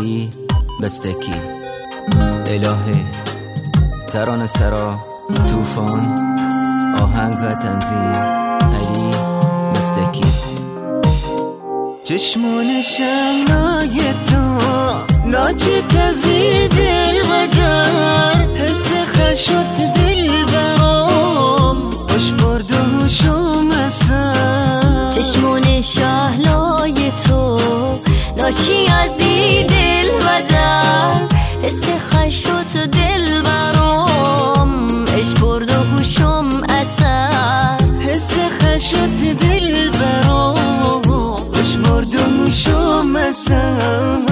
علی بستکی. الهه ترانه سرا طوفان، آهنگ و تنظیم علی بستکی. چشمان شمعای تو ناچه تزی دلبدر، حس خشت دل برام خوش برد و هوشم اثر. چشمان شهلای تو ناچی ازی دلبدر، حس خشت دل برام اش برد و هوشم اثر. حس خشت دل برام خوش برد و هوشم اثر.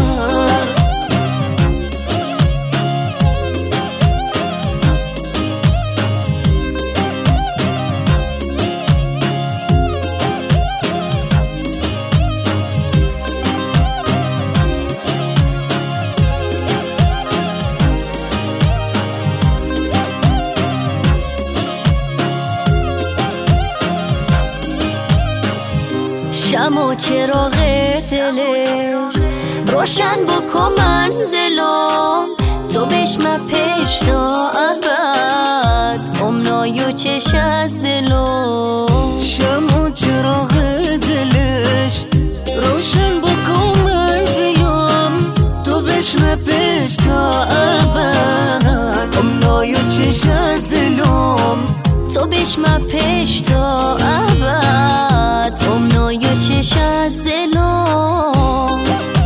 شمع چراغ دلش روشن بکن منزلم، تو بشم پیش تا ابد امنای و چش از دلم. شمع چراغ دلش روشن بکن منزلم، تو بشم پیش تا ابد امنای و چش از دلم. تو بشم پیش تا ابد امنای و چش از دلم.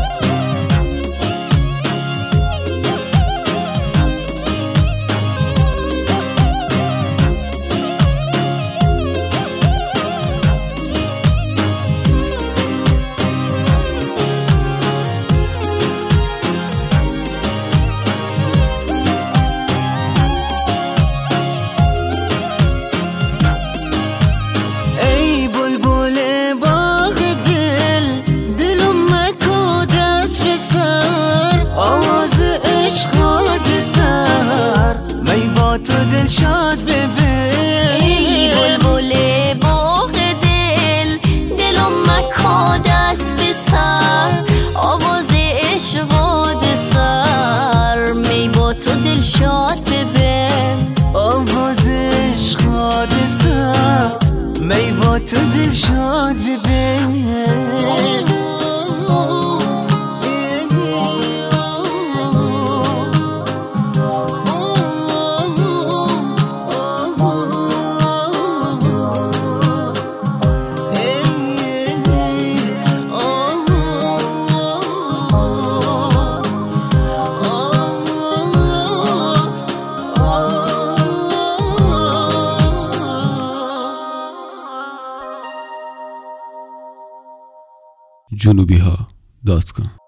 تو دل شاد ببین ای بلبل باغ دل، دلم مکا دست به سر، آواز عشقاد سر. می با تو دل شاد ببین آواز عشقاد سر. می با تو دل شاد ببین. جنوبیها.com